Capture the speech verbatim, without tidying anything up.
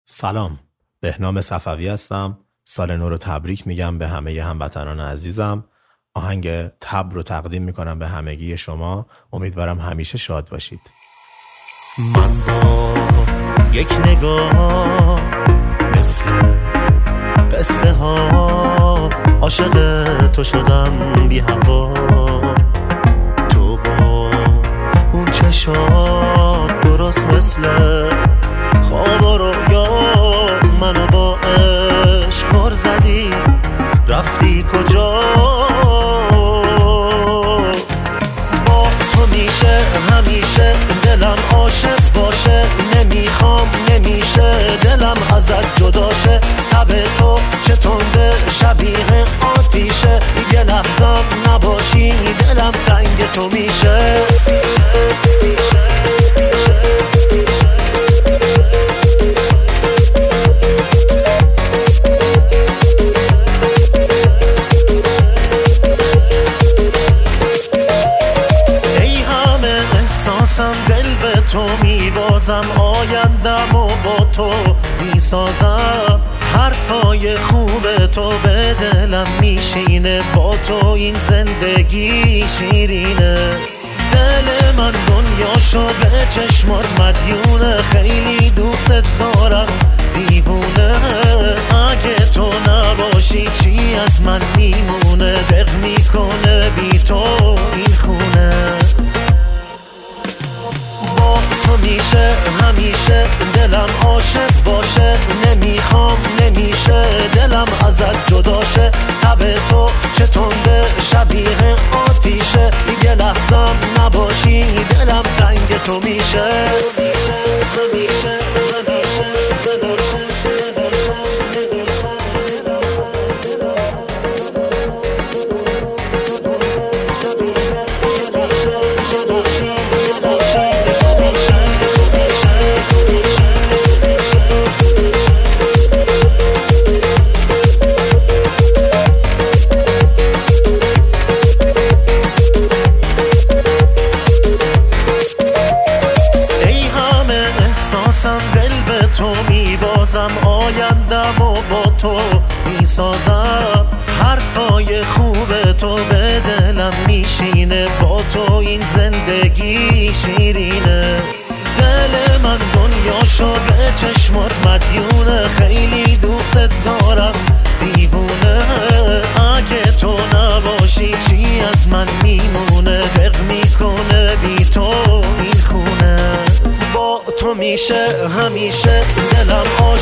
سلام، بهنام صفوی هستم. سال نو رو تبریک میگم به همه هموطنان عزیزم. آهنگ تبر رو تقدیم میکنم به همگی شما. امیدوارم همیشه شاد باشید. من با یک نگاه مثل قصه ها عاشق تو شدم بی هوا. تو با اون چشات درست مثل خواب و رویا منو با عشق بر زدی. رفتی کجا؟ با تو میشه همیشه دلم عاشق باشه. نمیخوام نمیشه دلم ازت جداشه. تب تو چه تنده شبیه آتیشه. یه لحظم نباشی دلم تنگ تو میشه. دل به تو میبازم، آیندم و با تو میسازم. حرفای خوب تو به دلم میشینه، با تو این زندگی شیرینه. دل من دنیا شده چشمات مدیونه، خیلی دوست دارم دیوونه. اگه تو نباشی چی از من میمونه؟ دق میکنه بی تو این خونه. تو میشه همیشه دلم عاشق باشه. نمیخوام نمیشه دلم ازت جداشه. تب تو چه تنده شبیه آتیشه. یه لحظم نباشی دلم تنگ تو میشه. همیشه دل به تو میبازم، آیندم و با تو میسازم. حرفای خوب تو به دلم میشینه، با تو این زندگی شیرینه. دل من دنیا شده چشمات مدیونه، خیلی دوست دارم دیوونه. اگه تو نباشی چی از من میمونه؟ دق میکنه بی تو این خونه. با تو میشه همیشه دلم